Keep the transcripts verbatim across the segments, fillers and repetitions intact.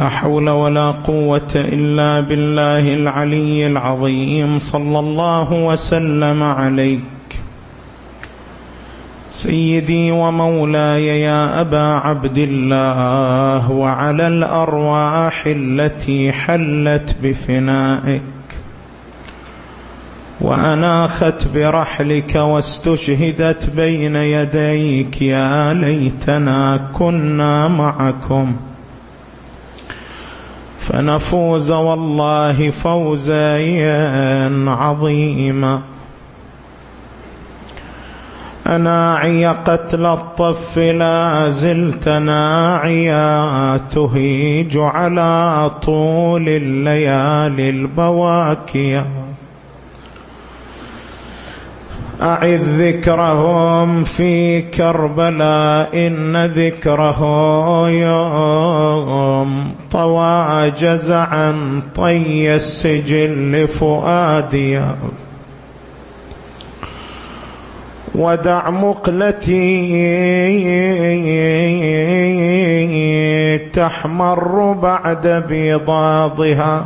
لا حول ولا قوة إلا بالله العلي العظيم. صلى الله وسلم عليك سيدي ومولاي يا أبا عبد الله، وعلى الأرواح التي حلت بفنائك وأناخت برحلك واستشهدت بين يديك، يا ليتنا كنا معكم فنفوز والله فوزا عظيما. أناعي قتل الطف لا زلت ناعيا، تهيج على طول الليالي البواكيا. أعذ ذكرهم في كربلاء، إن ذكره يوم طوى جزعا طي السجل فؤاديا. ودع مقلتي تحمر بعد بيضاضها،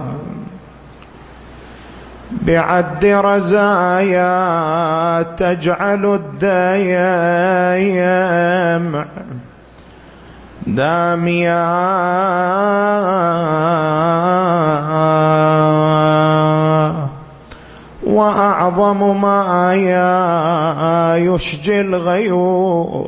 بعد رزايا تجعل الديام داميا. وأعظم ما يشجي الغيور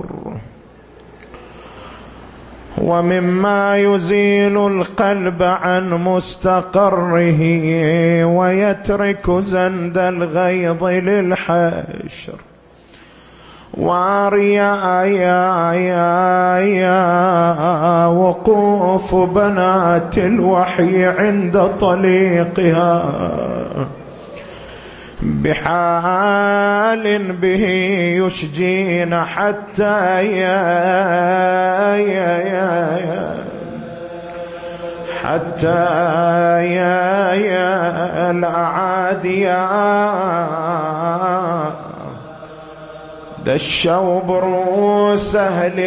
ومما يزيل القلب عن مستقره، ويترك زند الغيظ للحشر. واريا يا يا يا وقوف بنات الوحي عند طليقها، بحال به يشجين حتى يا يا يا حتى يا يا الأعاديا دشوا بروس أهل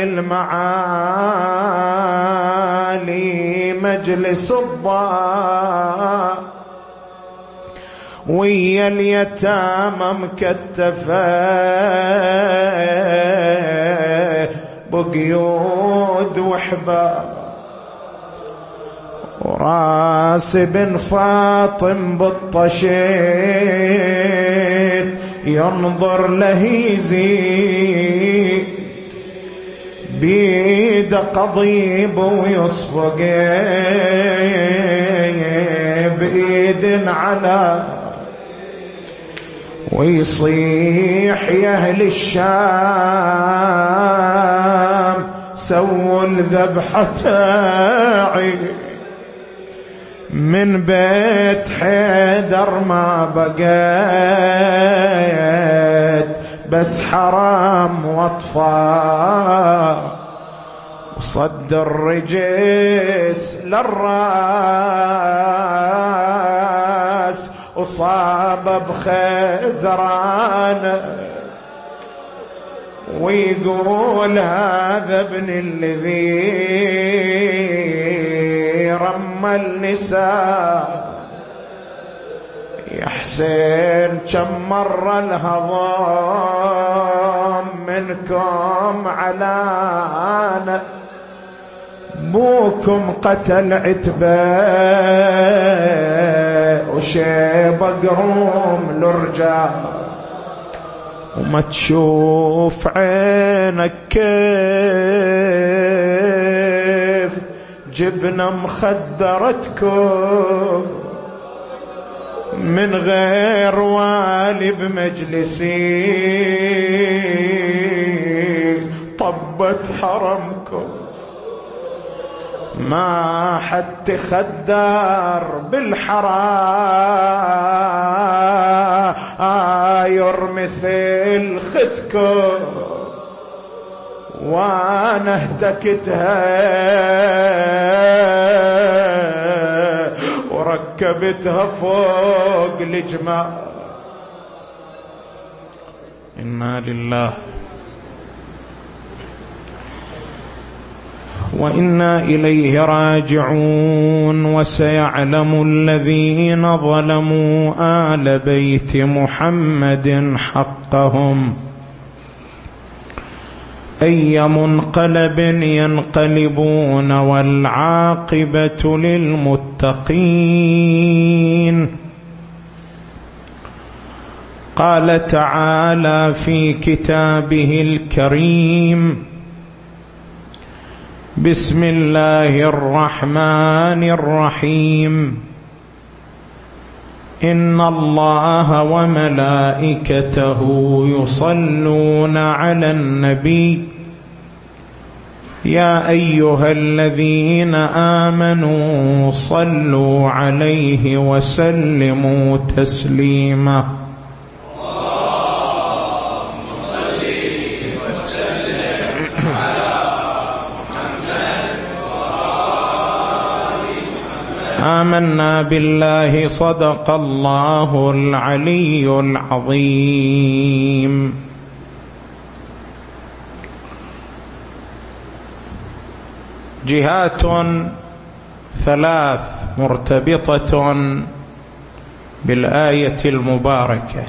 المعالي مجلس الضاء، ويا اليتامى مكتفة بقيود وحباب، وراس بن فاطم بالطشيت ينظر له يزيد، بيد قضيب ويصفق بإيد على، ويصيح يا أهل الشام سووا الذبحة تاعي، من بيت حيدر ما بقيت بس حرام واطفال، وصد الرجس للراس وصاب بخزران، ويقول هذا ابن الذي رمى النساء. يا حسين كم مرة الهضام منكم علانا، بوكم قتل عتبة وشيب قروم لرجال، وما تشوف عينك كيف جبنا مخدرتكم من غير والي بمجلسي، طبت حرمكم ما حد خدار بالحراير مثل ختكم، وانا اهتكتها وركبتها فوق الجمال. إنا لله وإنا إليه راجعون. وسيعلم الذين ظلموا آل بيت محمد حقهم أي منقلب ينقلبون والعاقبة للمتقين. قال تعالى في كتابه الكريم: بسم الله الرحمن الرحيم. إن الله وملائكته يصلون على النبي يا أيها الذين آمنوا صلوا عليه وسلموا تسليما. آمنا بالله صدق الله العلي العظيم. جهات ثلاث مرتبطة بالآية المباركة.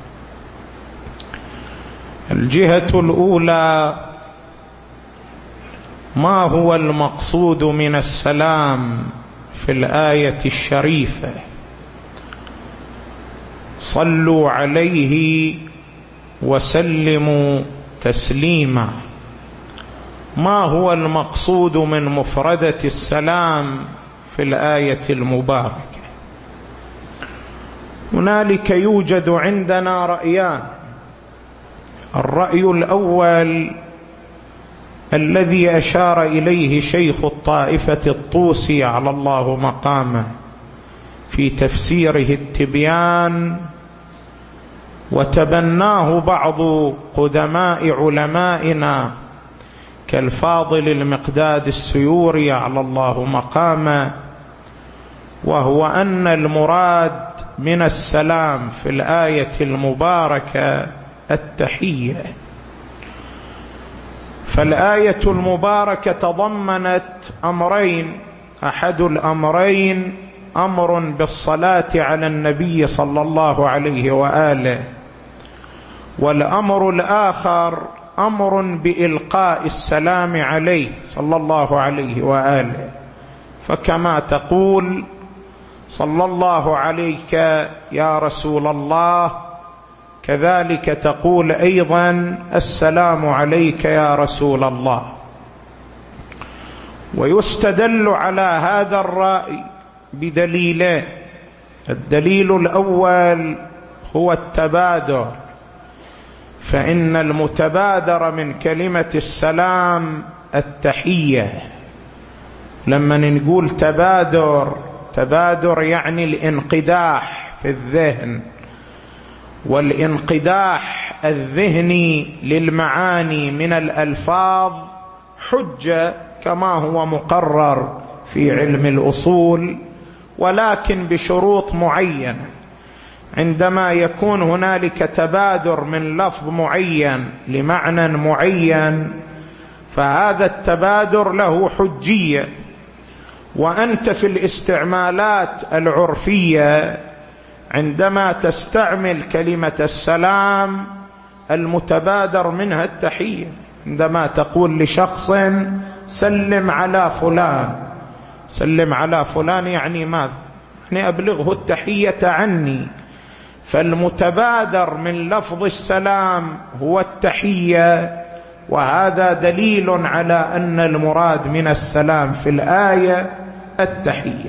الجهة الأولى: ما هو المقصود من السلام في الآية الشريفة؟ صلوا عليه وسلموا تسليما. ما هو المقصود من مفردة السلام في الآية المباركة؟ هنالك يوجد عندنا رأيان. الرأي الأول الذي أشار إليه شيخ الطائفة الطوسي على الله مقامه في تفسيره التبيان، وتبناه بعض قدماء علمائنا كالفاضل المقداد السيوري على الله مقامه، وهو أن المراد من السلام في الآية المباركة التحية. فالآية المباركة تضمنت أمرين: أحد الأمرين أمر بالصلاة على النبي صلى الله عليه وآله، والأمر الآخر أمر بإلقاء السلام عليه صلى الله عليه وآله. فكما تقول: صلى الله عليك يا رسول الله، كذلك تقول أيضا: السلام عليك يا رسول الله. ويستدل على هذا الرأي بدليلين. الدليل الأول هو التبادر، فإن المتبادر من كلمة السلام التحية. لما نقول تبادر، تبادر يعني الانقداح في الذهن، والانقداح الذهني للمعاني من الألفاظ حجة كما هو مقرر في علم الأصول، ولكن بشروط معينة. عندما يكون هنالك تبادر من لفظ معين لمعنى معين فهذا التبادر له حجية. وأنت في الاستعمالات العرفية عندما تستعمل كلمة السلام المتبادر منها التحية. عندما تقول لشخص سلم على فلان، سلم على فلان يعني ماذا؟ يعني أبلغه التحية عني. فالمتبادر من لفظ السلام هو التحية، وهذا دليل على أن المراد من السلام في الآية التحية.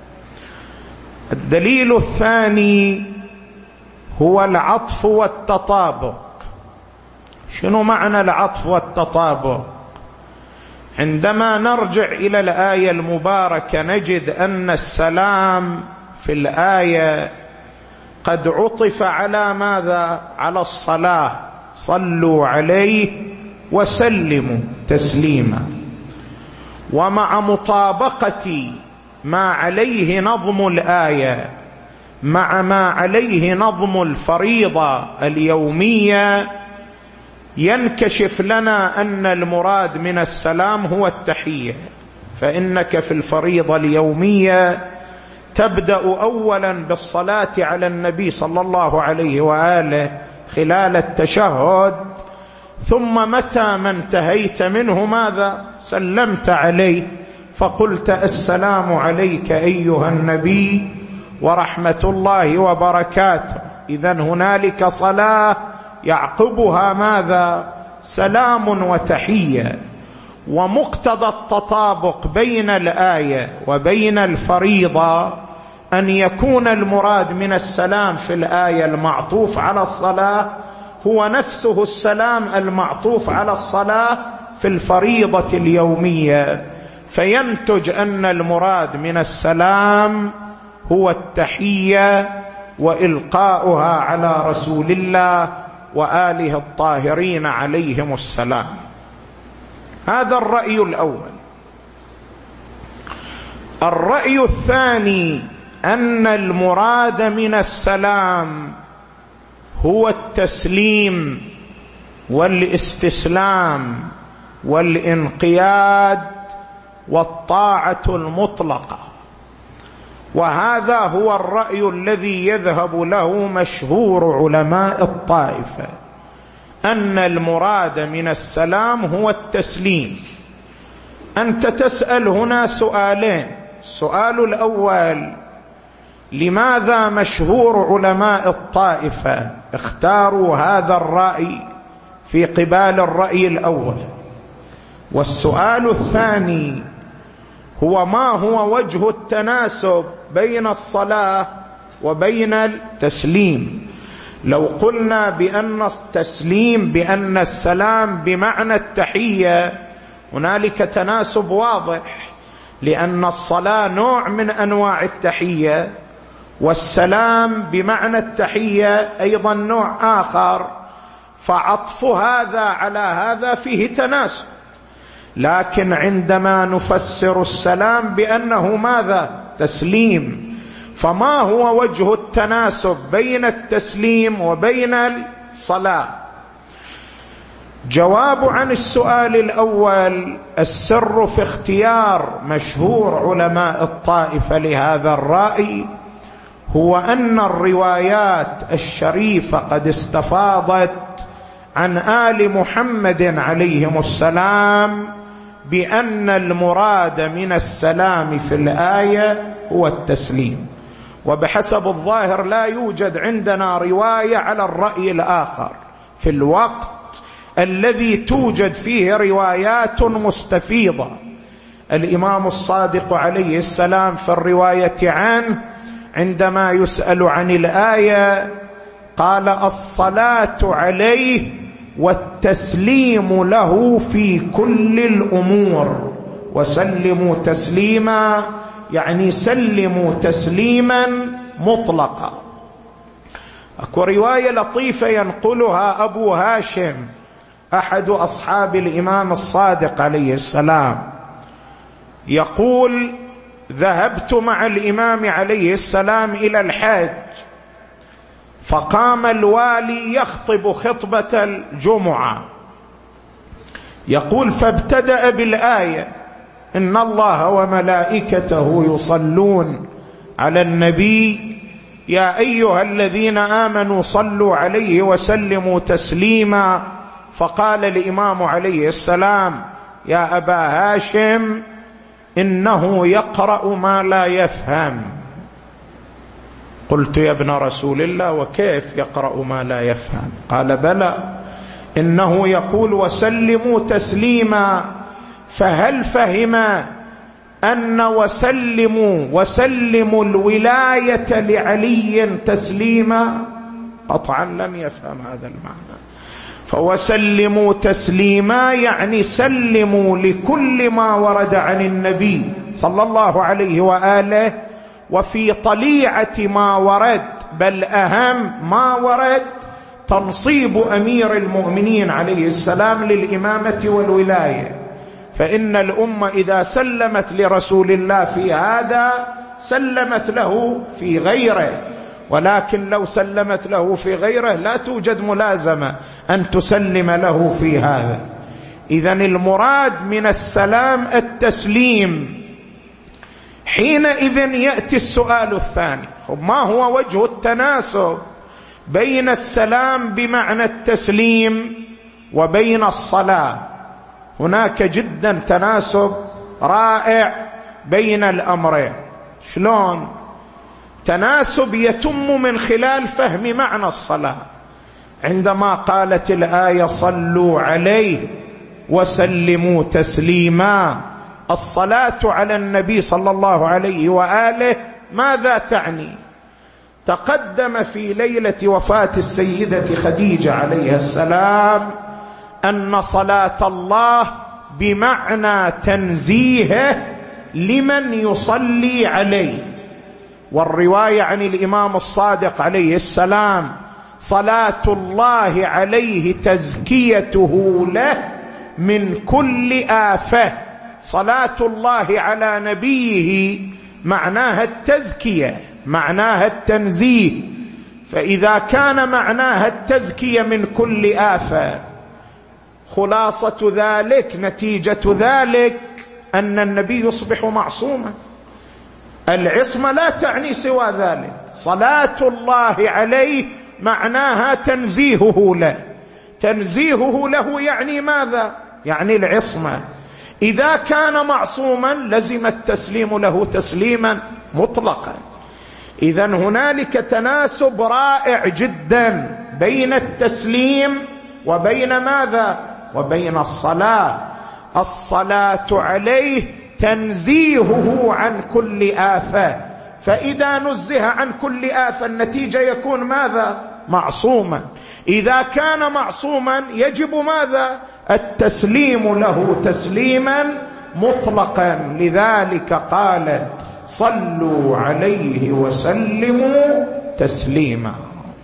الدليل الثاني هو العطف والتطابق. شنو معنى العطف والتطابق؟ عندما نرجع إلى الآية المباركة نجد أن السلام في الآية قد عطف على ماذا؟ على الصلاة: صلوا عليه وسلموا تسليما. ومع مطابقة ما عليه نظم الآية مع ما عليه نظم الفريضة اليومية ينكشف لنا أن المراد من السلام هو التحية. فإنك في الفريضة اليومية تبدأ أولا بالصلاة على النبي صلى الله عليه وآله خلال التشهد، ثم متى ما انتهيت منه ماذا؟ سلمت عليه فقلت السلام عليك أيها النبي ورحمة الله وبركاته. إذن هنالك صلاة يعقبها ماذا؟ سلام وتحية. ومقتضى التطابق بين الآية وبين الفريضة أن يكون المراد من السلام في الآية المعطوف على الصلاة هو نفسه السلام المعطوف على الصلاة في الفريضة اليومية، فينتج أن المراد من السلام هو التحية وإلقاؤها على رسول الله وآله الطاهرين عليهم السلام. هذا الرأي الأول. الرأي الثاني أن المراد من السلام هو التسليم والاستسلام والانقياد والطاعة المطلقة، وهذا هو الرأي الذي يذهب له مشهور علماء الطائفة، أن المراد من السلام هو التسليم. أنت تسأل هنا سؤالين. السؤال الأول: لماذا مشهور علماء الطائفة اختاروا هذا الرأي في قبال الرأي الأول؟ والسؤال الثاني هو: ما هو وجه التناسب بين الصلاة وبين التسليم؟ لو قلنا بأن التسليم بأن السلام بمعنى التحية هنالك تناسب واضح، لأن الصلاة نوع من أنواع التحية، والسلام بمعنى التحية أيضا نوع آخر، فعطف هذا على هذا فيه تناسب. لكن عندما نفسر السلام بأنه ماذا؟ تسليم، فما هو وجه التناسب بين التسليم وبين الصلاة؟ جواب عن السؤال الأول: السر في اختيار مشهور علماء الطائفة لهذا الرأي هو أن الروايات الشريفة قد استفاضت عن آل محمد عليهم السلام بأن المراد من السلام في الآية هو التسليم، وبحسب الظاهر لا يوجد عندنا رواية على الرأي الآخر في الوقت الذي توجد فيه روايات مستفيضة. الإمام الصادق عليه السلام في الرواية عنه عندما يسأل عن الآية قال: الصلاة عليه والتسليم له في كل الأمور، وسلموا تسليما يعني سلموا تسليما مطلقا. أكو رواية لطيفة ينقلها أبو هاشم أحد أصحاب الإمام الصادق عليه السلام، يقول: ذهبت مع الإمام عليه السلام إلى الحج، فقام الوالي يخطب خطبة الجمعة، يقول: فابتدأ بالآية: إن الله وملائكته يصلون على النبي يا أيها الذين آمنوا صلوا عليه وسلموا تسليما. فقال الإمام عليه السلام: يا أبا هاشم إنه يقرأ ما لا يفهم. قلت: يا ابن رسول الله وكيف يقرأ ما لا يفهم؟ قال: بلى، إنه يقول وسلموا تسليما، فهل فهم أن وسلموا وسلموا الولاية لعلي تسليما؟ قطعا لم يفهم هذا المعنى. فوسلموا تسليما يعني سلموا لكل ما ورد عن النبي صلى الله عليه وآله، وفي طليعة ما ورد بل أهم ما ورد تنصيب أمير المؤمنين عليه السلام للإمامة والولاية. فإن الأمة إذا سلمت لرسول الله في هذا سلمت له في غيره، ولكن لو سلمت له في غيره لا توجد ملازمة أن تسلم له في هذا. إذن المراد من السلام التسليم. حينئذ يأتي السؤال الثاني: ما هو وجه التناسب بين السلام بمعنى التسليم وبين الصلاة؟ هناك جدا تناسب رائع بين الأمرين. شلون؟ تناسب يتم من خلال فهم معنى الصلاة. عندما قالت الآية صلوا عليه وسلموا تسليما، الصلاة على النبي صلى الله عليه وآله ماذا تعني؟ تقدم في ليلة وفاة السيدة خديجة عليها السلام أن صلاة الله بمعنى تنزيهه لمن يصلي عليه، والرواية عن الإمام الصادق عليه السلام صلاة الله عليه تزكيته له من كل آفة. صلاة الله على نبيه معناها التزكية، معناها التنزيه. فإذا كان معناها التزكية من كل آفة، خلاصة ذلك، نتيجة ذلك، أن النبي يصبح معصوما. العصمة لا تعني سوى ذلك. صلاة الله عليه معناها تنزيهه له. تنزيهه له يعني ماذا؟ يعني العصمة. إذا كان معصوما لزم التسليم له تسليما مطلقا. إذن هنالك تناسب رائع جدا بين التسليم وبين ماذا؟ وبين الصلاة. الصلاة عليه تنزيهه عن كل آفة، فإذا نزه عن كل آفة النتيجة يكون ماذا؟ معصوما. إذا كان معصوما يجب ماذا؟ التسليم له تسليما مطلقا. لذلك قالت صلوا عليه وسلموا تسليما.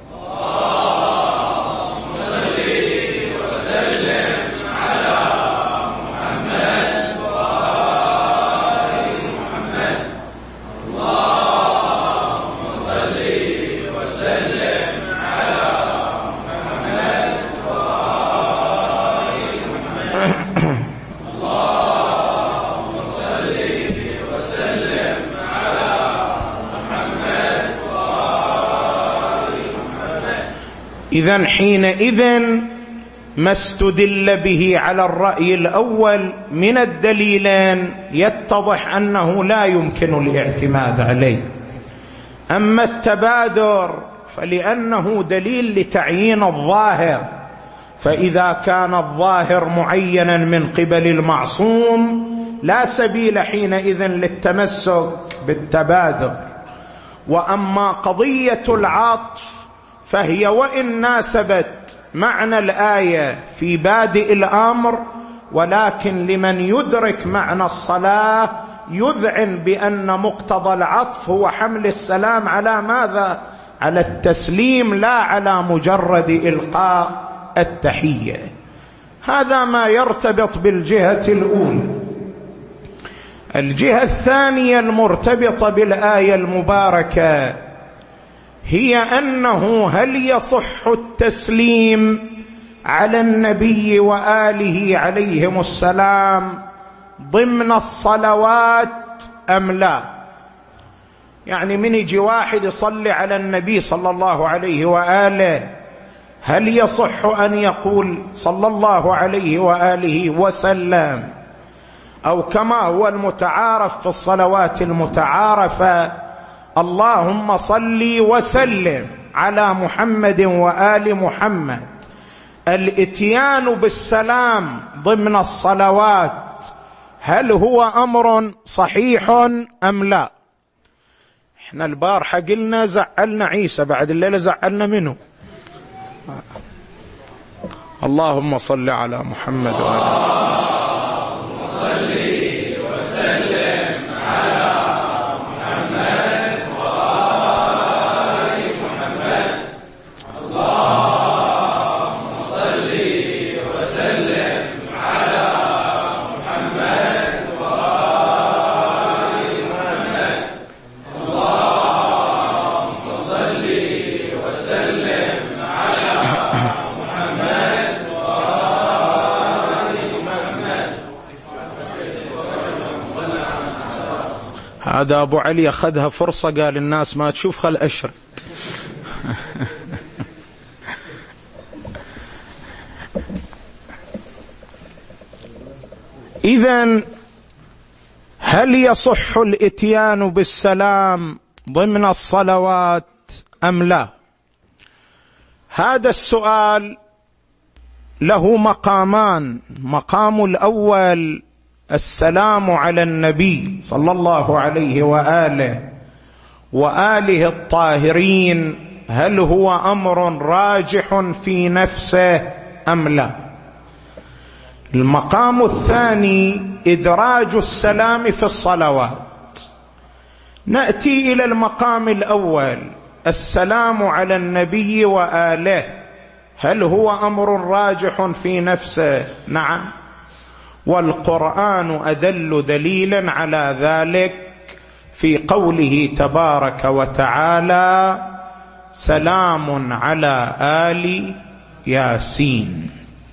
إذن حينئذ ما استدل به على الرأي الأول من الدليلين يتضح أنه لا يمكن الاعتماد عليه. أما التبادر فلأنه دليل لتعيين الظاهر، فإذا كان الظاهر معينا من قبل المعصوم لا سبيل حينئذ للتمسك بالتبادر. وأما قضية العطف فهي وإن ناسبت معنى الآية في بادئ الأمر، ولكن لمن يدرك معنى الصلاة يذعن بأن مقتضى العطف هو حمل السلام على ماذا؟ على التسليم، لا على مجرد إلقاء التحية. هذا ما يرتبط بالجهة الأولى. الجهة الثانية المرتبطة بالآية المباركة هي أنه هل يصح التسليم على النبي وآله عليهم السلام ضمن الصلوات أم لا؟ يعني من يجي واحد يصلي على النبي صلى الله عليه وآله، هل يصح أن يقول صلى الله عليه وآله وسلم، أو كما هو المتعارف في الصلوات المتعارفة اللهم صل وسلم على محمد وآل محمد؟ الاتيان بالسلام ضمن الصلوات هل هو أمر صحيح أم لا؟ احنا البارحة قلنا زعلنا عيسى، بعد الليلة زعلنا منه. اللهم صل على محمد وآل محمد. هذا أبو علي أخذها فرصة، قال الناس ما تشوف خل أشرد. إذن هل يصح الإتيان بالسلام ضمن الصلوات أم لا؟ هذا السؤال له مقامان. مقام الأول السلام على النبي صلى الله عليه وآله وآله الطاهرين، هل هو أمر راجح في نفسه أم لا؟ المقام الثاني إدراج السلام في الصلوات. نأتي إلى المقام الأول السلام على النبي وآله، هل هو أمر راجح في نفسه؟ نعم، والقرآن أدل دليلا على ذلك في قوله تبارك وتعالى سلام على آل ياسين.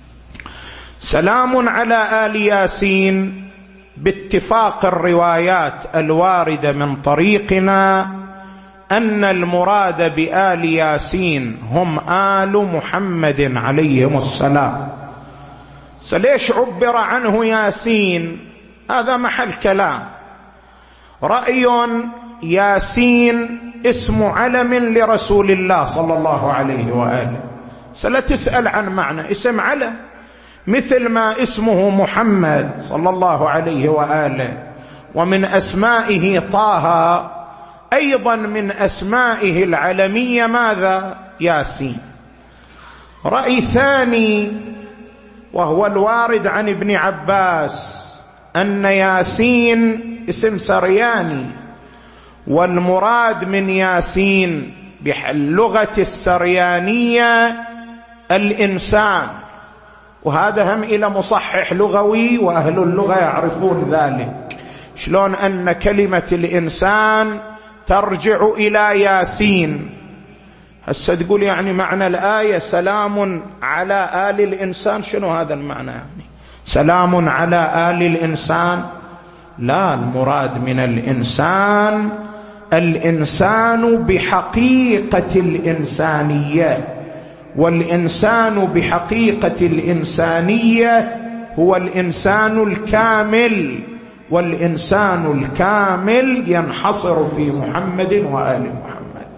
سلام على آل ياسين باتفاق الروايات الواردة من طريقنا أن المراد بآل ياسين هم آل محمد عليهم السلام. فليش عبر عنه ياسين؟ هذا محل كلام. رأي ياسين اسم علم لرسول الله صلى الله عليه وآله، سلا تسأل عن معنى اسم علم، مثل ما اسمه محمد صلى الله عليه وآله ومن أسمائه طه، أيضا من أسمائه العلمية ماذا؟ ياسين. رأي ثاني وهو الوارد عن ابن عباس أن ياسين اسم سرياني، والمراد من ياسين باللغة السريانية الإنسان، وهذا هم إلى مصحح لغوي وأهل اللغة يعرفون ذلك، شلون أن كلمة الإنسان ترجع إلى ياسين. هسه تقول يعني معنى الآية سلام على آل الإنسان، شنو هذا المعنى؟ يعني سلام على آل الإنسان؟ لا، المراد من الإنسان الإنسان بحقيقة الإنسانية، والإنسان بحقيقة الإنسانية هو الإنسان الكامل، والإنسان الكامل ينحصر في محمد وآل محمد.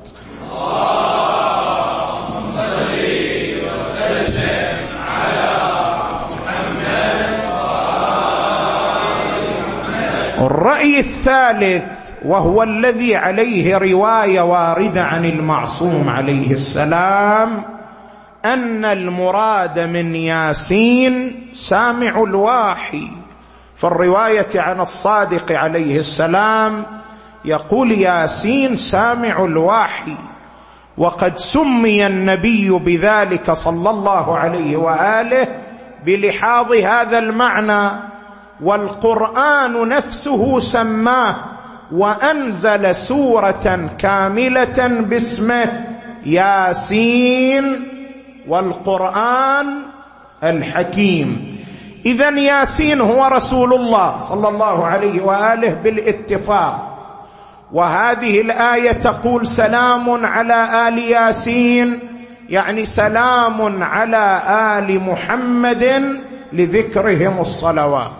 اللهم صل وسلم على محمد وآل محمد. الرأي الثالث وهو الذي عليه رواية واردة عن المعصوم عليه السلام أن المراد من ياسين سامع الوحي. في الرواية عن الصادق عليه السلام يقول ياسين سامع الوحي، وقد سمي النبي بذلك صلى الله عليه وآله بلحاظ هذا المعنى، والقرآن نفسه سماه وأنزل سورة كاملة باسمه ياسين والقرآن الحكيم. إذن ياسين هو رسول الله صلى الله عليه وآله بالاتفاق، وهذه الآية تقول سلام على آل ياسين، يعني سلام على آل محمد لذكرهم الصلوات.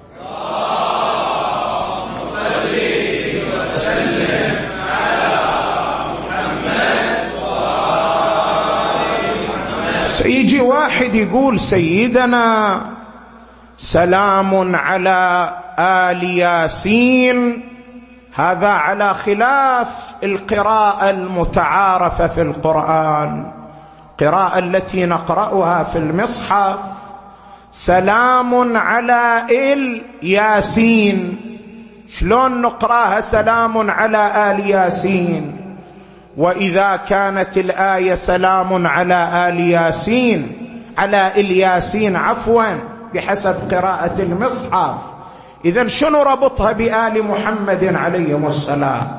اللهم صل وسلم على محمد وآل محمد. سيجي واحد يقول سيدنا سلام على آل ياسين، هذا على خلاف القراءة المتعارفة في القرآن، القراءة التي نقرأها في المصحف سلام على آل ياسين. شلون نقراها سلام على آل ياسين؟ وإذا كانت الآية سلام على آل ياسين على آل ياسين عفوا بحسب قراءة المصحف، إذن شنو ربطها بآل محمد عليهم السلام؟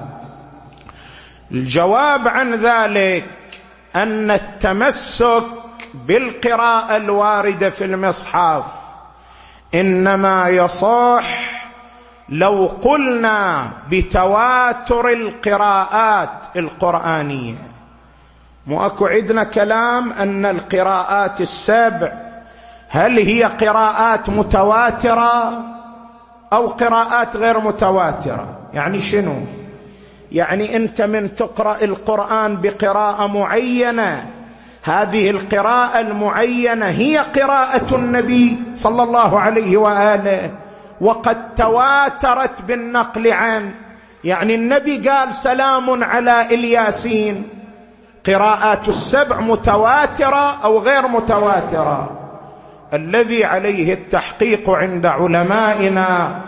الجواب عن ذلك أن التمسك بالقراءة الواردة في المصحف إنما يصح لو قلنا بتواتر القراءات القرآنية، مو اكو عندنا كلام أن القراءات السبع هل هي قراءات متواترة أو قراءات غير متواترة؟ يعني شنو؟ يعني أنت من تقرأ القرآن بقراءة معينة، هذه القراءة المعينة هي قراءة النبي صلى الله عليه وآله وقد تواترت بالنقل عنه. يعني النبي قال سلام على الياسين، قراءات السبع متواترة أو غير متواترة؟ الذي عليه التحقيق عند علمائنا،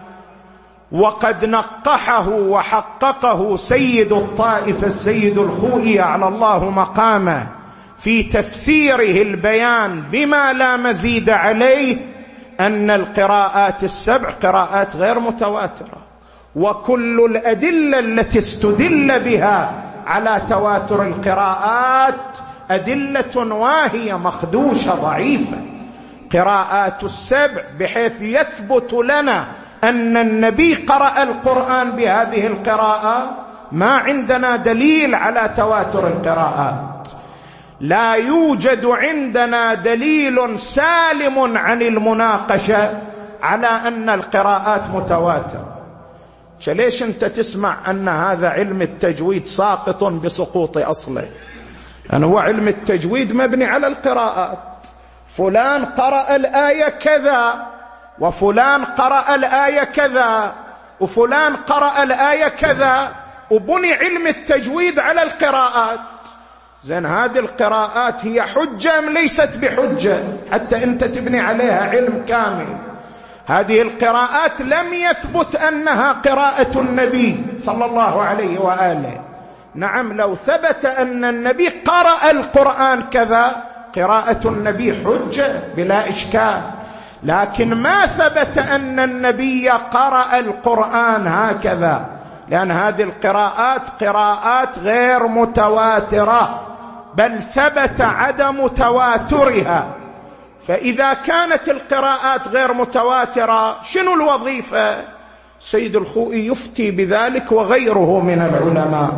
وقد نقحه وحققه سيد الطائفة السيد الخوئي على الله مقامه في تفسيره البيان بما لا مزيد عليه، أن القراءات السبع قراءات غير متواترة، وكل الأدلة التي استدل بها على تواتر القراءات أدلة واهية مخدوشة ضعيفة. قراءات السبع بحيث يثبت لنا أن النبي قرأ القرآن بهذه القراءة، ما عندنا دليل على تواتر القراءات. لا يوجد عندنا دليل سالم عن المناقشة على أن القراءات متواترة. ليش أنت تسمع أن هذا علم التجويد ساقط بسقوط أصله؟ أن هو علم التجويد مبني على القراءات، فلان قرأ الآية كذا وفلان قرأ الآية كذا وفلان قرأ الآية كذا، وبني علم التجويد على القراءات. زين، هذه القراءات هي حجة أم ليست بحجة حتى أنت تبني عليها علم كامل؟ هذه القراءات لم يثبت أنها قراءة النبي صلى الله عليه وآله. نعم، لو ثبت أن النبي قرأ القرآن كذا، قراءة النبي حجة بلا إشكال، لكن ما ثبت أن النبي قرأ القرآن هكذا، لأن هذه القراءات قراءات غير متواترة، بل ثبت عدم تواترها. فإذا كانت القراءات غير متواترة، شنو الوظيفة؟ سيد الخوئي يفتي بذلك وغيره من العلماء.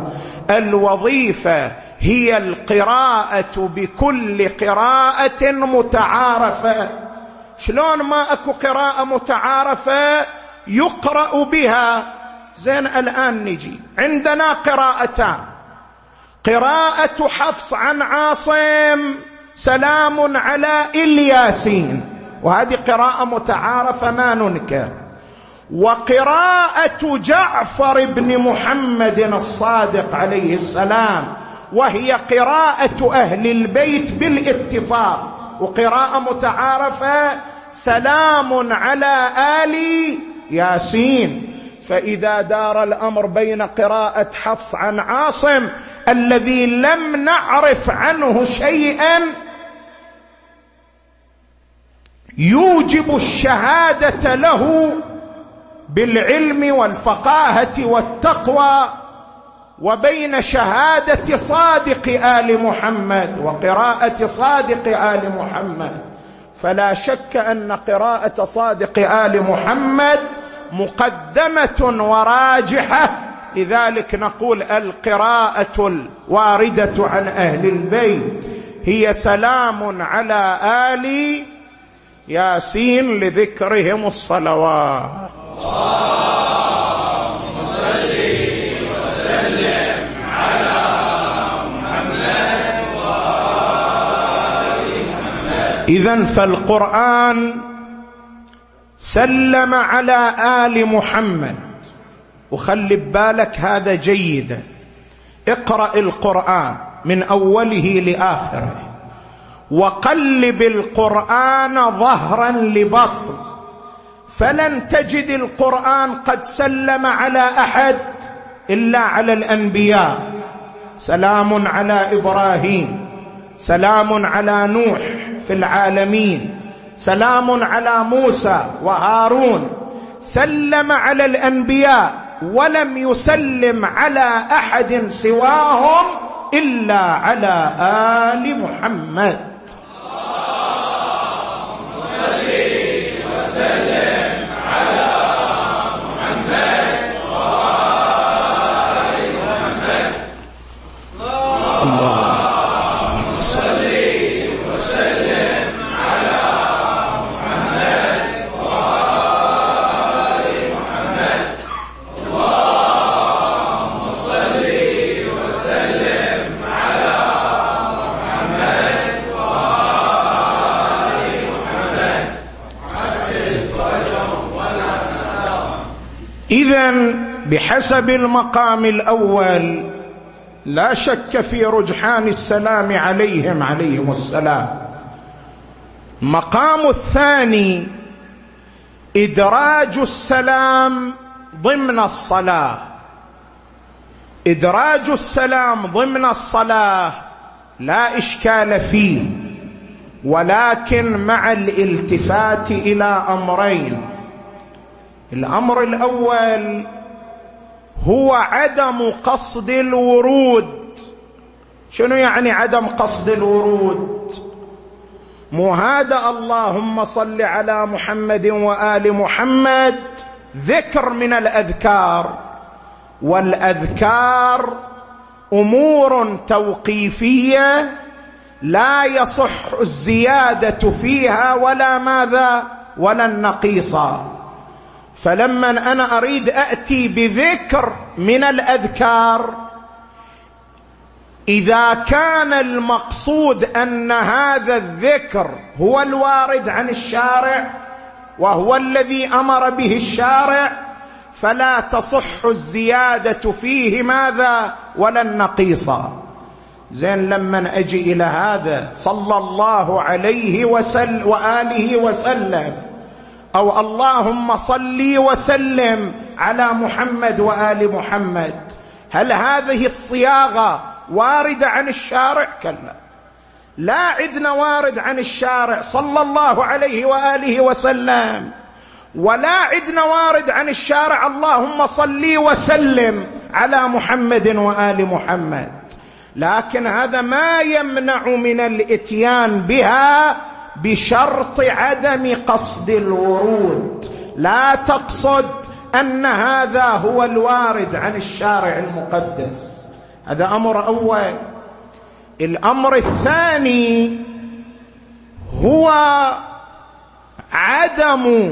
الوظيفة هي القراءة بكل قراءة متعارفة. شلون ما أكو قراءة متعارفة يقرأ بها؟ زين، الآن نجي عندنا قراءتان، قراءة حفص عن عاصم سلام على الياسين، وهذه قراءة متعارفة ما ننكر، وقراءة جعفر بن محمد الصادق عليه السلام، وهي قراءة أهل البيت بالاتفاق، وقراءة متعارفة سلام على آل ياسين. فإذا دار الأمر بين قراءة حفص عن عاصم الذي لم نعرف عنه شيئا يوجب الشهادة له بالعلم والفقاهة والتقوى، وبين شهادة صادق آل محمد وقراءة صادق آل محمد، فلا شك أن قراءة صادق آل محمد مقدمة وراجحة. لذلك نقول القراءة الواردة عن أهل البيت هي سلام على آل ياسين لذكرهم الصلوات. اللهم صل وسلم على محمد وآل محمد. إذن فالقرآن سلم على آل محمد، وخلي بالك هذا جيدا، اقرأ القرآن من أوله لآخره وقلب القرآن ظهرا لبطن، فلن تجد القرآن قد سلم على أحد إلا على الأنبياء. سلام على إبراهيم، سلام على نوح في العالمين، سلام على موسى وهارون، سلم على الأنبياء ولم يسلم على أحد سواهم إلا على آل محمد. اللهم صل وسلم على محمد إذن بحسب المقام الأول لا شك في رجحان السلام عليهم عليهم السلام. مقام الثاني إدراج السلام ضمن الصلاة. إدراج السلام ضمن الصلاة لا إشكال فيه، ولكن مع الالتفات إلى أمرين. الأمر الأول هو عدم قصد الورود. شنو يعني عدم قصد الورود؟ مو هذا اللهم صل على محمد وآل محمد ذكر من الأذكار، والأذكار أمور توقيفية لا يصح الزيادة فيها ولا ماذا ولا النقيصة. فلما أنا أريد أأتي بذكر من الأذكار، إذا كان المقصود أن هذا الذكر هو الوارد عن الشارع وهو الذي أمر به الشارع، فلا تصح الزيادة فيه ماذا ولا النقيصة. زين، لما أجي إلى هذا صلى الله عليه وسلم وآله وسلم، أو اللهم صل وسلم على محمد وآل محمد، هل هذه الصياغة واردة عن الشارع؟ كلا، لا عندنا وارد عن الشارع صلى الله عليه وآله وسلم، ولا عندنا وارد عن الشارع اللهم صل وسلم على محمد وآل محمد. لكن هذا ما يمنع من الاتيان بها بشرط عدم قصد الورود. لا تقصد أن هذا هو الوارد عن الشارع المقدس. هذا أمر أول. الأمر الثاني هو عدم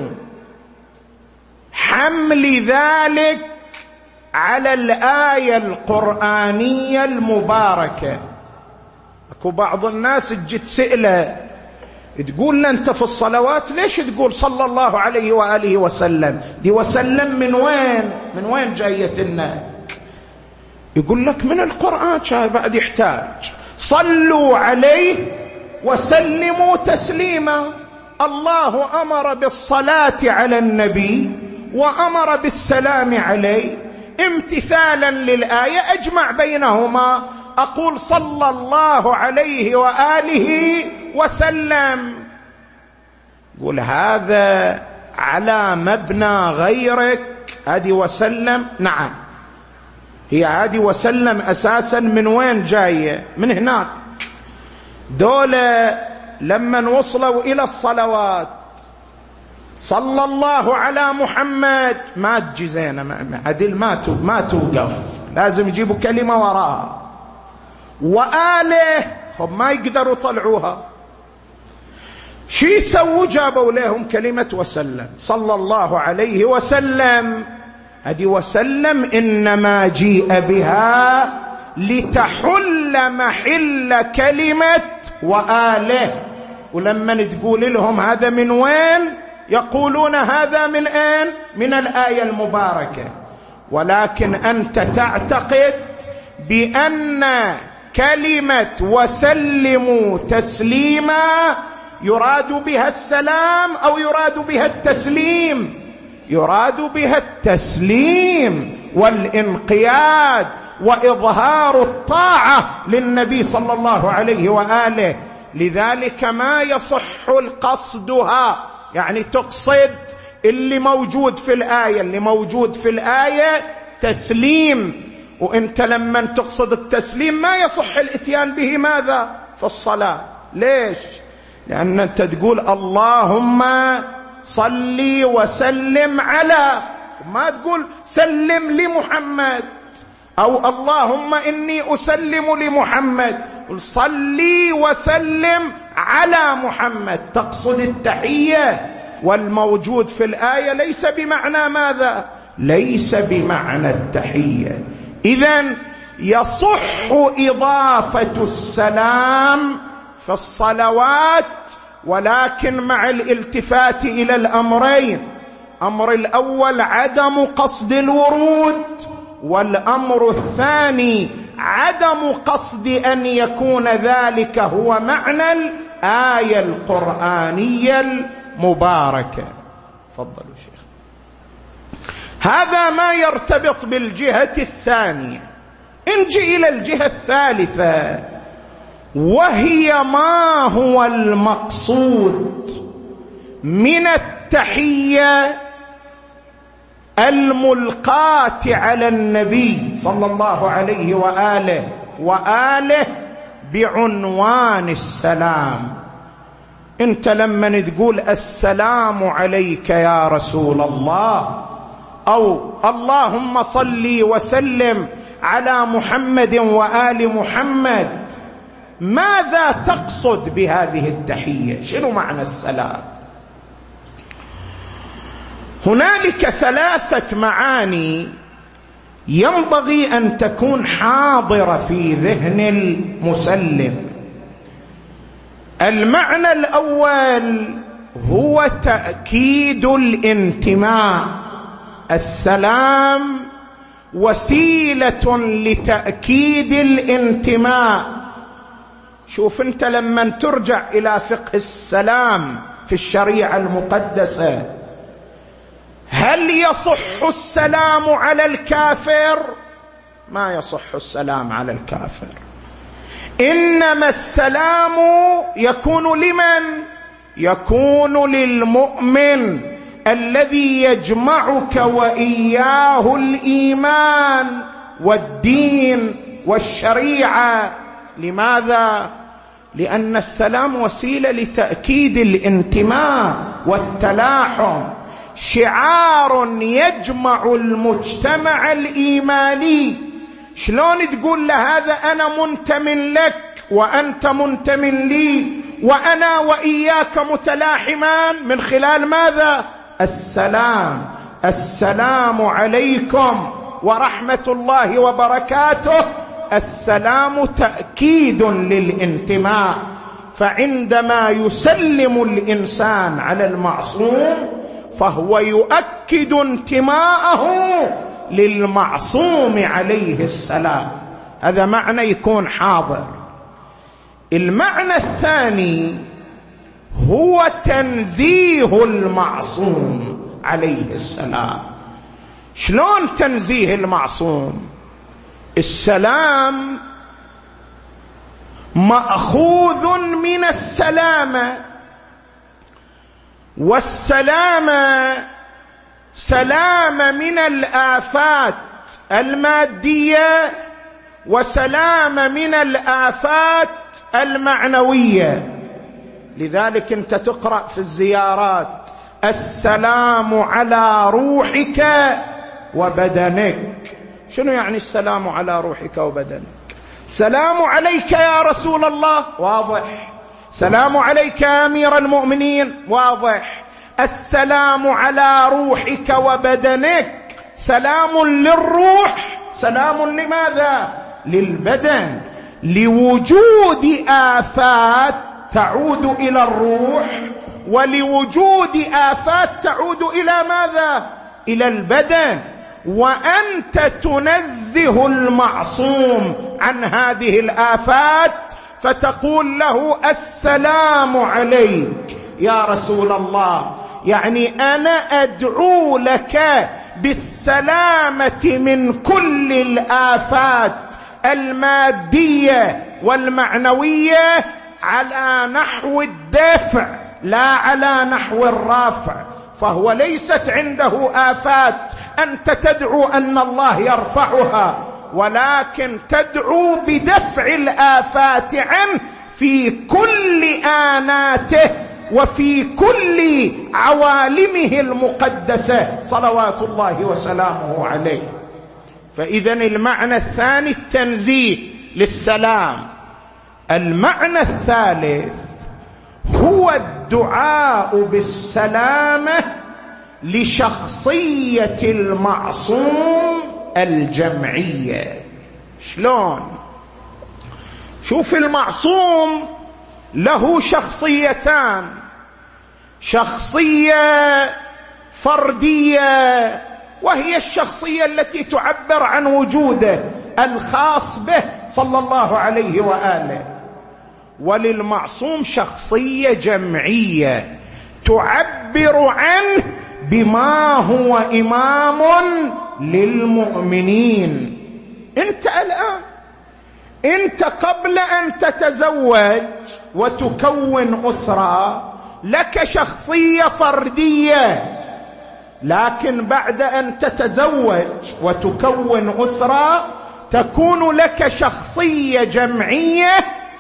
حمل ذلك على الآية القرآنية المباركة. أكو بعض الناس تجي تسأله تقول له أنت في الصلوات ليش تقول صلى الله عليه وآله وسلم؟ دي وسلم من وين؟ من وين جايتنا؟ يقول لك من القرآن. شاي بعد يحتاج صلوا عليه وسلموا تسليما. الله أمر بالصلاة على النبي وأمر بالسلام عليه امتثالا للآية، أجمع بينهما. أقول صلى الله عليه وآله وسلم، قول هذا على مبنى غيرك. هذه وسلم، نعم هي هذه وسلم أساسا من وين جاية؟ من هناك. دولة لما وصلوا إلى الصلوات صلى الله على محمد ما تجي زينة، عدل ما ما توقف، لازم يجيبوا كلمة وراها. وآله خب ما يقدروا طلعوها، شي يسووا؟ جابوا لهم كلمة وسلم، صلى الله عليه وسلم. هذه وسلم إنما جيء بها لتحل محل كلمة وآله. ولما تقول لهم هذا من وين؟ يقولون هذا من أين؟ من الآية المباركة. ولكن أنت تعتقد بأن كلمة وسلموا تسليما يراد بها السلام أو يراد بها التسليم؟ يراد بها التسليم والانقياد وإظهار الطاعة للنبي صلى الله عليه وآله. لذلك ما يصح القصدها، يعني تقصد اللي موجود في الآية. اللي موجود في الآية تسليم، وانت لما تقصد التسليم ما يصح الاتيان به ماذا في الصلاة. ليش؟ لأن أنت تقول اللهم صلي وسلم على، ما تقول سلم لمحمد أو اللهم إني أسلم لمحمد. صلي وسلم على محمد، تقصد التحية. والموجود في الآية ليس بمعنى ماذا؟ ليس بمعنى التحية. إذن يصح إضافة السلام في الصلوات، ولكن مع الالتفات إلى الأمرين. أمر الأول عدم قصد الورود، والأمر الثاني عدم قصد أن يكون ذلك هو معنى الآية القرآنية المباركة. تفضلوا شيخ. هذا ما يرتبط بالجهة الثانية. انجي إلى الجهة الثالثة، وهي ما هو المقصود من التحية الملقاة على النبي صلى الله عليه وآله وآله بعنوان السلام. انت لما تقول السلام عليك يا رسول الله، أو اللهم صل وسلم على محمد وآل محمد، ماذا تقصد بهذه التحية؟ شنو معنى السلام؟ هنالك ثلاثة معاني ينبغي أن تكون حاضرة في ذهن المسلم. المعنى الأول هو تأكيد الانتماء. السلام وسيلة لتأكيد الانتماء. شوف انت لما ترجع إلى فقه السلام في الشريعة المقدسة، هل يصح السلام على الكافر؟ ما يصح السلام على الكافر. إنما السلام يكون لمن؟ يكون للمؤمن الذي يجمعك وإياه الإيمان والدين والشريعة. لماذا؟ لأن السلام وسيلة لتأكيد الانتماء والتلاحم، شعار يجمع المجتمع الإيماني. شلون تقول لهذا أنا منتم لك وأنت منتم لي وأنا وإياك متلاحمان؟ من خلال ماذا؟ السلام. السلام عليكم ورحمة الله وبركاته. السلام تأكيد للانتماء. فعندما يسلم الإنسان على المعصوم فهو يؤكد انتماءه للمعصوم عليه السلام. هذا معنى يكون حاضر. المعنى الثاني هو تنزيه المعصوم عليه السلام. شلون تنزيه المعصوم؟ السلام مأخوذ من السلامة، والسلامة سلامة من الآفات المادية وسلامة من الآفات المعنوية. لذلك انت تقرأ في الزيارات السلام على روحك وبدنك. شنو يعني السلام على روحك وبدنك؟ سلام عليك يا رسول الله، واضح. سلام عليك يا أمير المؤمنين، واضح. السلام على روحك وبدنك سلام للروح، سلام لماذا؟ للبدن، لوجود آفات تعود إلى الروح، ولوجود آفات تعود إلى ماذا؟ إلى البدن. وأنت تنزه المعصوم عن هذه الآفات فتقول له السلام عليك يا رسول الله. يعني أنا أدعو لك بالسلامة من كل الآفات المادية والمعنوية على نحو الدفع لا على نحو الرافع. فهو ليست عنده آفات أنت تدعو أن الله يرفعها، ولكن تدعو بدفع الآفات عنه في كل آناته وفي كل عوالمه المقدسة صلوات الله وسلامه عليه. فإذا المعنى الثاني التنزيه للسلام. المعنى الثالث هو الدعاء بالسلامة لشخصية المعصوم الجمعية. شلون؟ شوف، المعصوم له شخصيتان: شخصية فردية، وهي الشخصية التي تعبر عن وجوده الخاص به صلى الله عليه وآله. وللمعصوم شخصية جمعية تعبر عنه بما هو إمام للمؤمنين. انت الآن، انت قبل ان تتزوج وتكون أسرة لك شخصية فردية، لكن بعد ان تتزوج وتكون أسرة تكون لك شخصية جمعية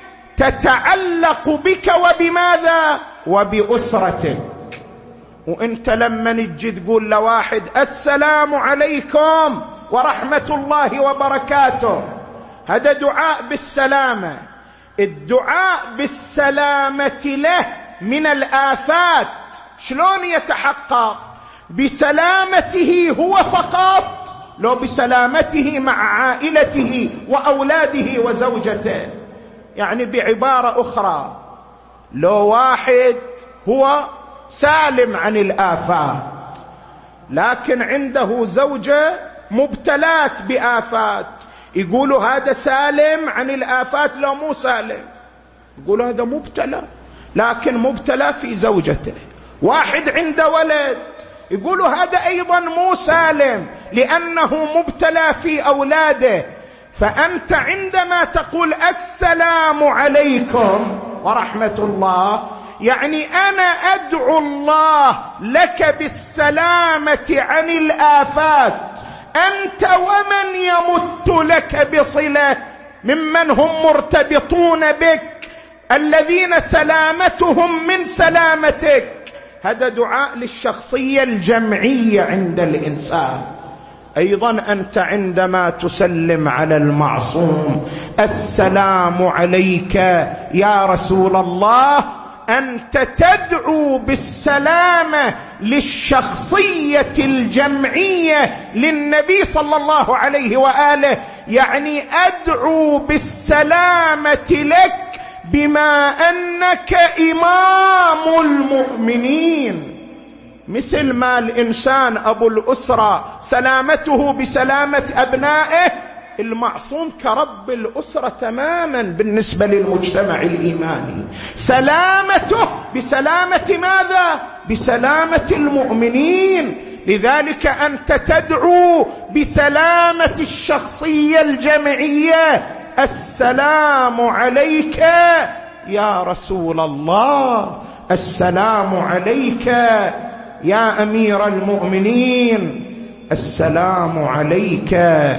تتعلق بك وبماذا؟ وبأسرتك. وانت لما نجي تقول لواحد السلام عليكم ورحمة الله وبركاته، هذا دعاء بالسلامة. الدعاء بالسلامة له من الآفات شلون يتحقق؟ بسلامته هو فقط، لو بسلامته مع عائلته وأولاده وزوجته. يعني بعبارة أخرى، لو واحد هو سالم عن الآفات لكن عنده زوجة مبتلات بآفات، يقولوا هذا سالم عن الآفات لو مو سالم؟ يقولوا هذا مبتلى، لكن مبتلى في زوجته. واحد عنده ولد، يقولوا هذا أيضا مو سالم لأنه مبتلى في أولاده. فأنت عندما تقول السلام عليكم ورحمة الله، يعني أنا أدعو الله لك بالسلامة عن الآفات، أنت ومن يمت لك بصلة ممن هم مرتبطون بك الذين سلامتهم من سلامتك. هذا دعاء للشخصية الجمعية عند الإنسان. أيضا أنت عندما تسلم على المعصوم السلام عليك يا رسول الله، أنت تدعو بالسلامة للشخصية الجمعية للنبي صلى الله عليه وآله، يعني أدعو بالسلامة لك بما أنك إمام المؤمنين. مثل ما الإنسان أبو الأسرة سلامته بسلامة أبنائه، المعصوم كرب الأسرة تماما بالنسبة للمجتمع الإيماني، سلامته بسلامة ماذا؟ بسلامة المؤمنين. لذلك أنت تدعو بسلامة الشخصية الجمعية، السلام عليك يا رسول الله، السلام عليك يا أمير المؤمنين، السلام عليك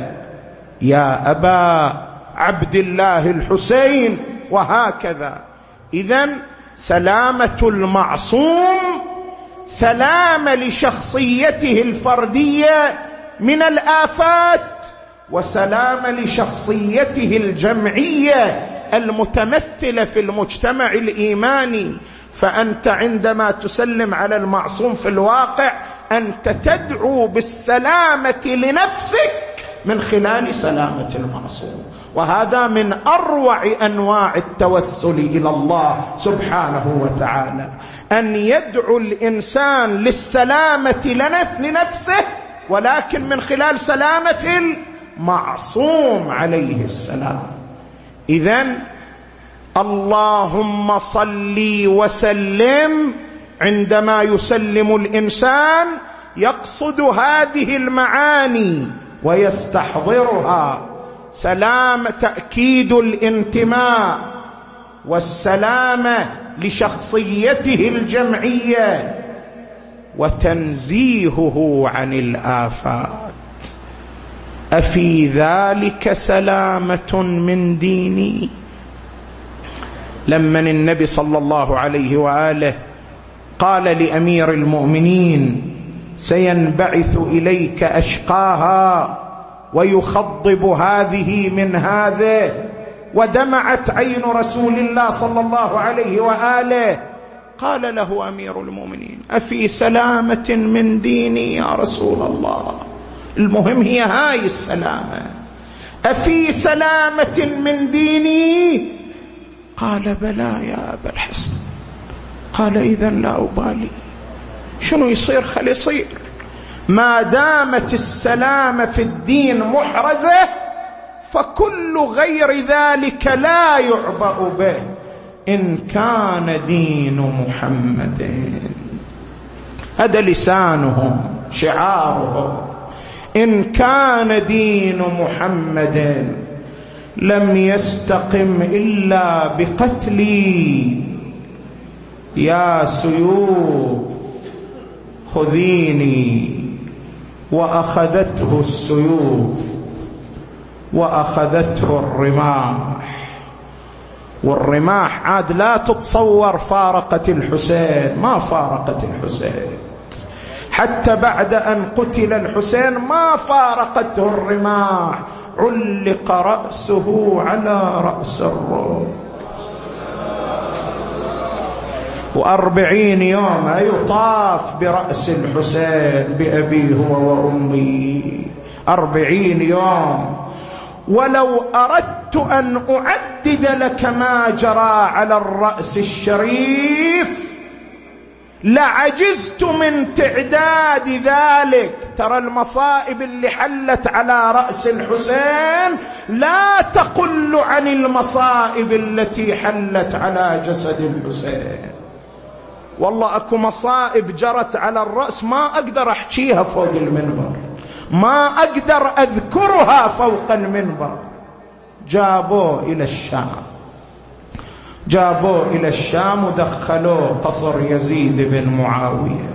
يا أبا عبد الله الحسين، وهكذا. إذن سلامة المعصوم سلامة لشخصيته الفردية من الآفات، وسلامة لشخصيته الجمعية المتمثلة في المجتمع الإيماني. فأنت عندما تسلم على المعصوم في الواقع أنت تدعو بالسلامة لنفسك من خلال سلامة المعصوم. وهذا من أروع أنواع التوسل إلى الله سبحانه وتعالى، أن يدعو الإنسان للسلامة لنفسه ولكن من خلال سلامة المعصوم عليه السلام. إذن اللهم صل وسلم، عندما يسلم الإنسان يقصد هذه المعاني ويستحضرها: سلام تأكيد الانتماء، والسلامة لشخصيته الجمعية، وتنزيهه عن الآفات. أفي ذلك سلامة من ديني؟ لما النبي صلى الله عليه وآله قال لأمير المؤمنين: سينبعث إليك أشقاها ويخضب هذه من هذه، ودمعت عين رسول الله صلى الله عليه وآله، قال له أمير المؤمنين: أفي سلامة من ديني يا رسول الله؟ المهم هي هاي السلامة، أفي سلامة من ديني؟ قال: بلى يا أبا الحسن. قال: إذن لا أبالي، شنو يصير خلي يصير، ما دامت السلامة في الدين محرزة فكل غير ذلك لا يعبأ به إن كان دين محمد. هذا لسانهم شعارهم، إن كان دين محمد لم يستقم إلا بقتلي، يا سيوف خذيني. وأخذته السيوف وأخذته الرماح، والرماح عاد لا تتصور فارقت الحسين، ما فارقت الحسين حتى بعد أن قتل الحسين ما فارقته الرماح، علق رأسه على رأس الرب وأربعين يوم يطاف برأس الحسين بأبيه وأمي أربعين يوم. ولو أردت أن أعدد لك ما جرى على الرأس الشريف لعجزت من تعداد ذلك. ترى المصائب اللي حلت على رأس الحسين لا تقل عن المصائب التي حلت على جسد الحسين. والله أكو مصائب جرت على الرأس ما أقدر أحكيها فوق المنبر، ما أقدر أذكرها فوق المنبر. جابوه إلى الشام، جابوه إلى الشام ودخلوه قصر يزيد بن معاوية.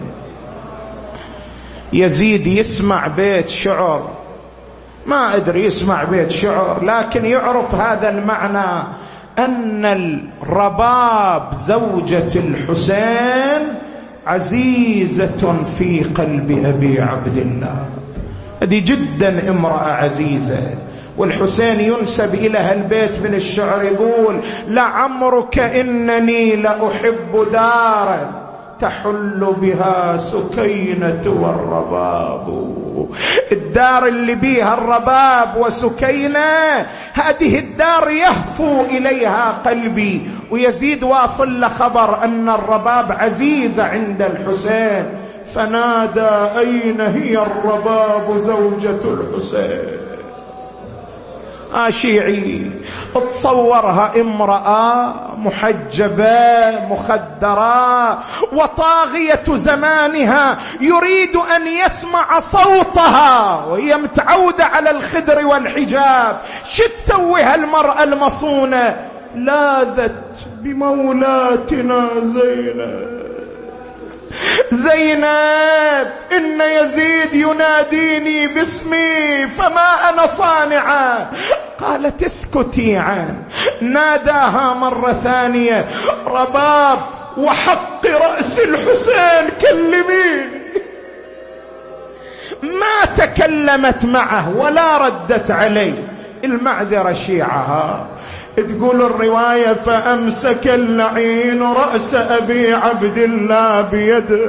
يزيد يسمع بيت شعر، ما أدري يسمع بيت شعر، لكن يعرف هذا المعنى أن الرباب زوجة الحسين عزيزة في قلب أبي عبد الله، هذه جدا امرأة عزيزة. والحسين ينسب إلى هالبيت من الشعر يقول: لعمرك إنني لأحب دارا تحل بها سكينة والرباب. الدار اللي بيها الرباب وسكينة هذه الدار يهفو إليها قلبي. ويزيد واصل لخبر أن الرباب عزيزة عند الحسين، فنادى: أين هي الرباب زوجة الحسين؟ آه شيعي اتصورها امرأة محجبة مخدرة وطاغية زمانها يريد أن يسمع صوتها وهي متعودة على الخدر والحجاب. شو تسوي هالمرأة المصونة؟ لاذت بمولاتنا زينب. زينب إن يزيد يناديني باسمي فما أنا صانعة. قالت: اسكتي عن. ناداها مرة ثانية: رباب وحق رأس الحسين كلميني. ما تكلمت معه ولا ردت عليه. المعذرة شيعها. تقول الرواية: فأمسك اللعين رأس أبي عبد الله بيده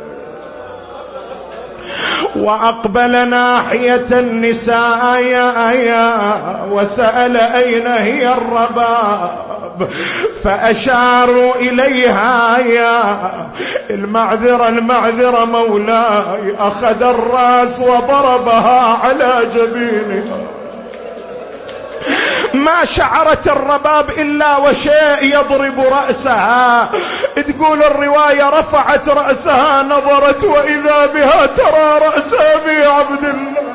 وأقبل ناحية النساء يا يا وسأل: أين هي الرباب؟ فأشاروا إليها يا المعذرة المعذرة مولاي. أخذ الرأس وضربها على جبينها. ما شعرت الرباب إلا وشيء يضرب رأسها. تقول الرواية: رفعت رأسها نظرت وإذا بها ترى رأس أبي عبد الله،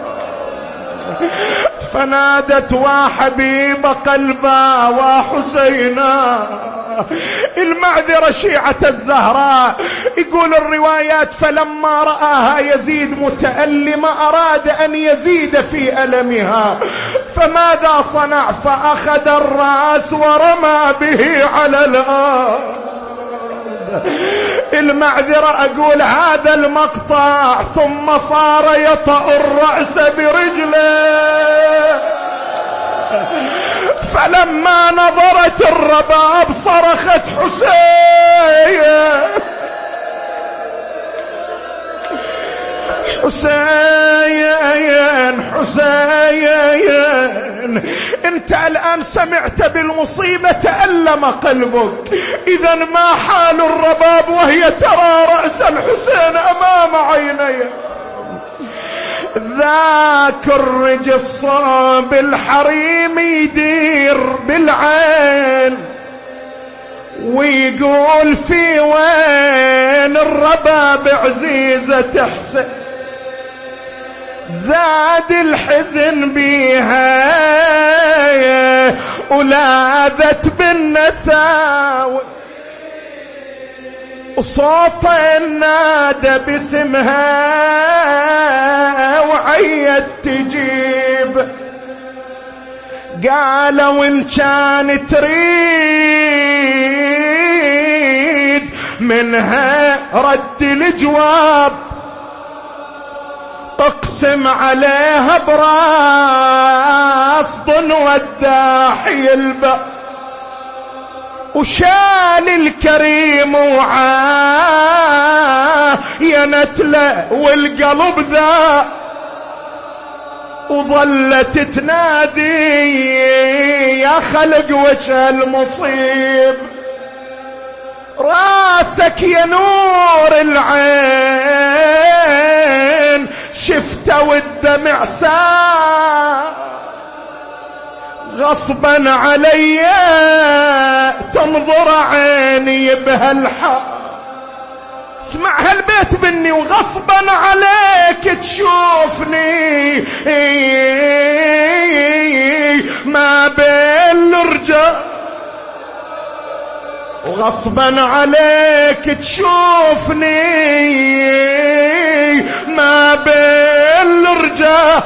فنادت: وحبيب قلبا وحسينا. المعذرة شيعة الزهراء. يقول الروايات: فلما رآها يزيد متألمة أراد أن يزيد في ألمها، فماذا صنع؟ فأخذ الرأس ورمى به على الأرض. المعذرة أقول هذا المقطع ثم صار يطأ الرأس برجله. فلما نظرت الرباب صرخت: حسين حسين حسين. أنت الآن سمعت بالمصيبة تألم قلبك، إذا ما حال الرباب وهي ترى رأس الحسين أمام عينيها؟ ذاك الرجل صاب الحريم يدير بالعين ويقول في وين الرباب عزيزة حسين، زاد الحزن بيها ولاذت بالنساوي، وصوت نادى باسمها وعيت تجيب، قالوا إن كان تريد منها رد الجواب اقسم عليها براس ضن وداح يلبى، وشال الكريم وعاينت له والقلب ذا، وظلت تنادي يا خلق وش المصيب، راسك يا نور العين شفته والدمع سار، غصبا علي تنظر عيني بهالحق، اسمع هالبيت مني، وغصبا عليك تشوفني ما بين الرجال، وغصبا عليك تشوفني ما بين الرجال،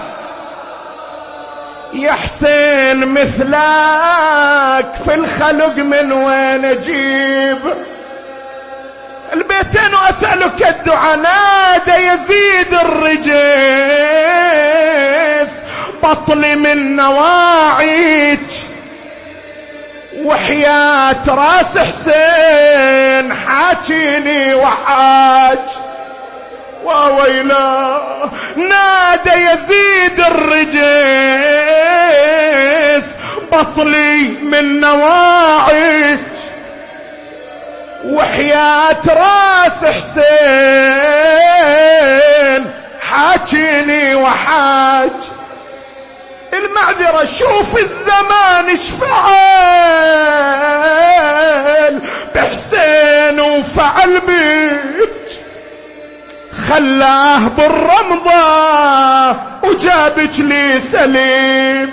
يا حسين مثلك في الخلق من وين اجيب؟ البيتين واسألك الدعاء، نادى يزيد الرجيس بطلي من نواعيك، وحياة راس حسين حاكيني وحاج، وويلا نادى يزيد الرجيس بطلي من نواعيك، وحياة راس حسين حاكيني وحاج، المعذرة شوف الزمان اشفعل بحسين وفعل بيك، خلاه بالرمضة وجابك لي سليب،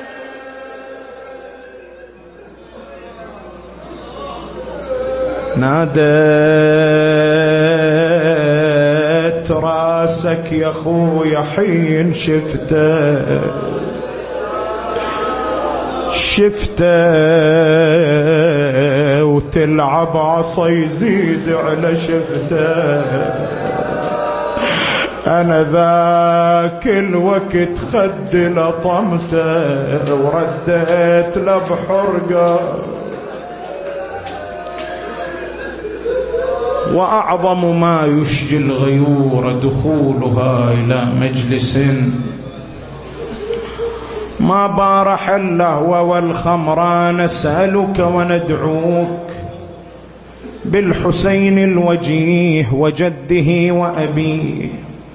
نادت راسك يا خويا حين شفته شفته وتلعب عصا يزيد على شفته، أنا ذاك الوقت خد لطمته ورديت له بحرقه، وأعظم ما يشجي الغيور دخولها إلى مجلس ما بارح اللهو والخمر، نسألك وندعوك بالحسين الوجيه وجده وأبيه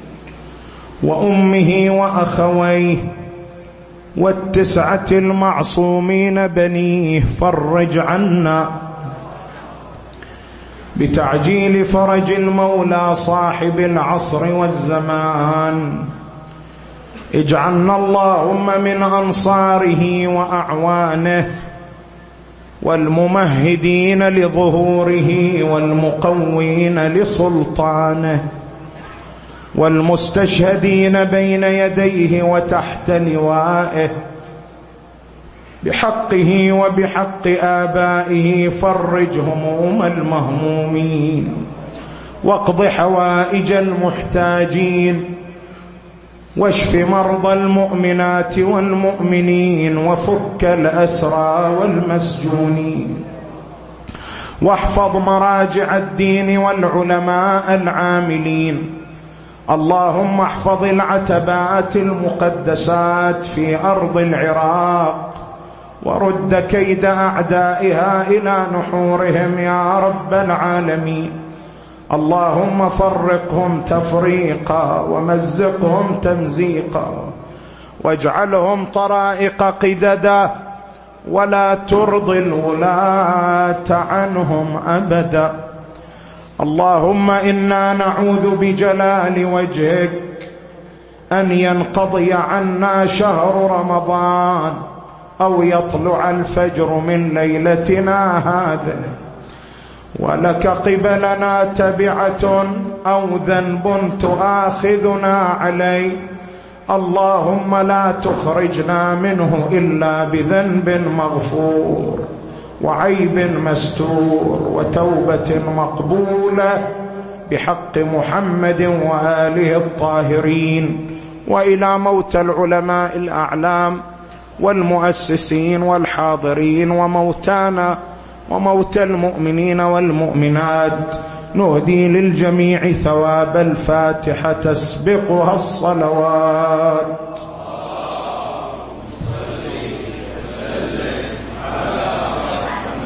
وأمه وأخويه والتسعة المعصومين بنيه، فرج عنا بتعجيل فرج المولى صاحب العصر والزمان، اجعلنا اللهم من أنصاره وأعوانه والممهدين لظهوره والمقوين لسلطانه والمستشهدين بين يديه وتحت لوائه، بحقه وبحق آبائه فرج هموم المهمومين واقض حوائج المحتاجين، واشف مرضى المؤمنات والمؤمنين وفك الأسرى والمسجونين، واحفظ مراجع الدين والعلماء العاملين، اللهم احفظ العتبات المقدسات في أرض العراق ورد كيد أعدائها إلى نحورهم يا رب العالمين. اللهم فرقهم تفريقا ومزقهم تمزيقا واجعلهم طرائق قددا ولا ترضي الولاة عنهم أبدا. اللهم إنا نعوذ بجلال وجهك أن ينقضي عنا شهر رمضان أو يطلع الفجر من ليلتنا هذا ولك قبلنا تبعة أو ذنب تؤاخذنا عليه. اللهم لا تخرجنا منه إلا بذنب مغفور وعيب مستور وتوبة مقبولة بحق محمد وآله الطاهرين. وإلى موتى العلماء الأعلام والمؤسسين والحاضرين وموتانا وموتى المؤمنين والمؤمنات نهدي للجميع ثواب الفاتحة تسبقها الصلوات.